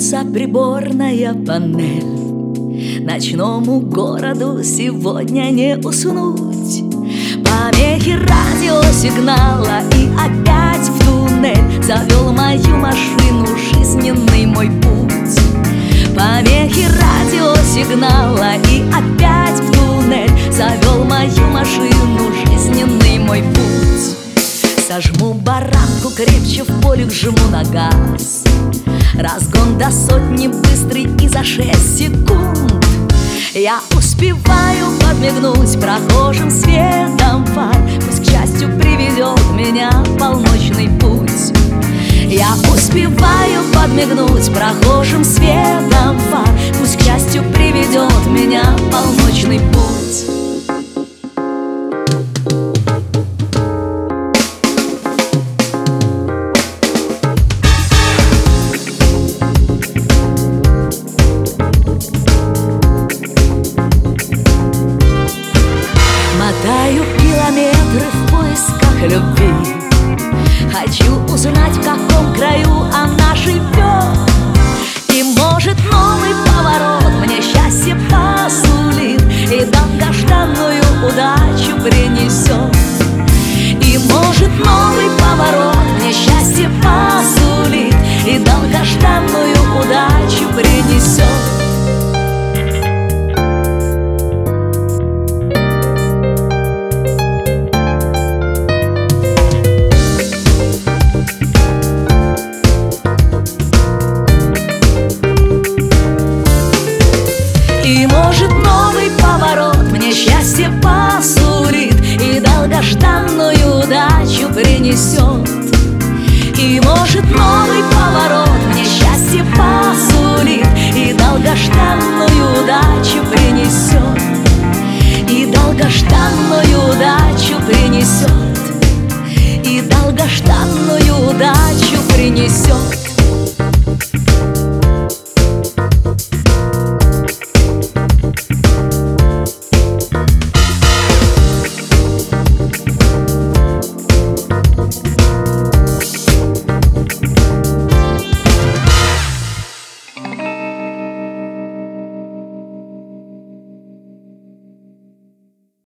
Светится приборная панель. Ночному городу сегодня не уснуть. Помехи радиосигнала, и опять в туннель завел мою машину жизненный мой путь. Помехи радиосигнала, и опять в туннель завел мою машину жизненный мой путь. Сожму баранку крепче, в поле жму на газ. Разгон до сотни быстрый и за 6 секунд. Я успеваю подмигнуть прохожим светом фар. Пусть к счастью приведет меня полночный путь. Я успеваю подмигнуть прохожим светом фар. Пусть к счастью приведет меня полночный путь. Мотаю километры в поисках любви. Хочу узнать, в каком краю она живет. И может новый поворот мне счастье посулит и долгожданную удачу принесет. И может новый поворот мне счастье посулит и долгожданную удачу принесет. И может новый поворот мне счастье посулит и долгожданную удачу принесет. И может новый поворот